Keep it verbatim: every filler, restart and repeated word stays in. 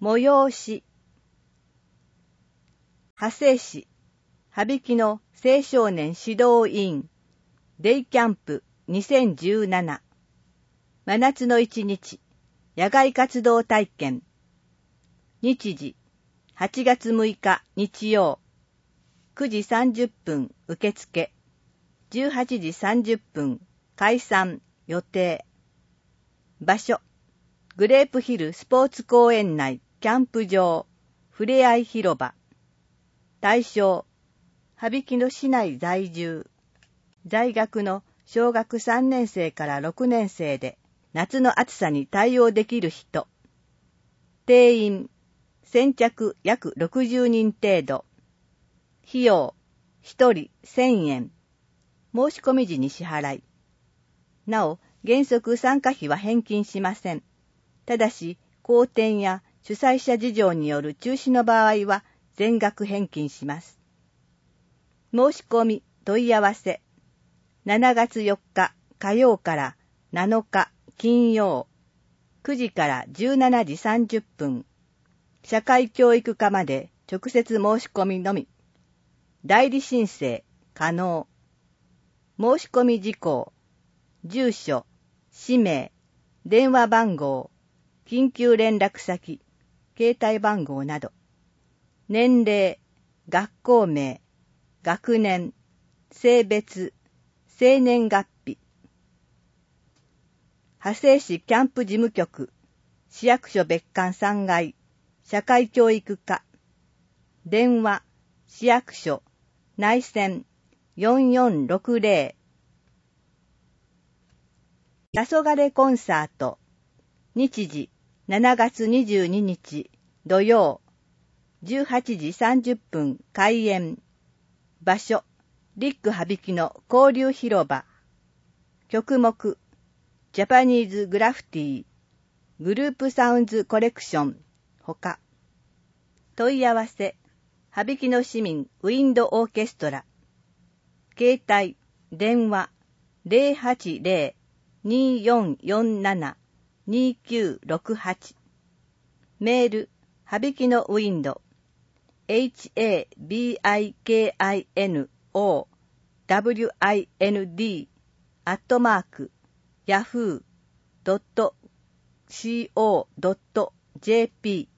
催し。派生市、羽曳野青少年指導委員、デイキャンプにせんじゅうなな。真夏の一日、野外活動体験。日時、はちがつむいか日曜、くじさんじゅっぷん受付、じゅうはちじさんじゅっぷん解散予定。場所、グレープヒルスポーツ公園内キャンプ場、ふれあい広場。対象、羽曳野市内在住、在学の小学さんねんせいからろくねんせいで夏の暑さに対応できる人。定員、先着約ろくじゅうにん程度。費用、ひとりせんえん。申し込み時に支払い。なお、原則参加費は返金しません。ただし、後転や主催者事情による中止の場合は全額返金します。申し込み、問い合わせ。しちがつよっか火曜からなのか金曜、くじからじゅうしちじさんじゅっぷん。社会教育課まで直接申し込みのみ。代理申請可能。申し込み事項、住所、氏名、電話番号、緊急連絡先、携帯番号など。年齢、学校名、学年、性別、生年月日。派生市キャンプ事務局、市役所別館さんがい、社会教育課。電話、市役所、内線よんよんろくぜろ。黄昏コンサート。日時、しちがつにじゅうににち土曜、じゅうはちじさんじゅっぷん開演。場所、リック羽曳野交流広場。曲目、ジャパニーズグラフィティ、グループサウンズコレクション、ほか。問い合わせ、羽曳野市民ウィンドオーケストラ。携帯、電話、ゼロはちゼロ にーよんよんなな にーきゅうろくはち。メール、羽曳野ウィンド、エイチエービーアイケーアイエヌオーダブリューアイエヌディー アットマーク、ヤフードットシーオードットジェーピー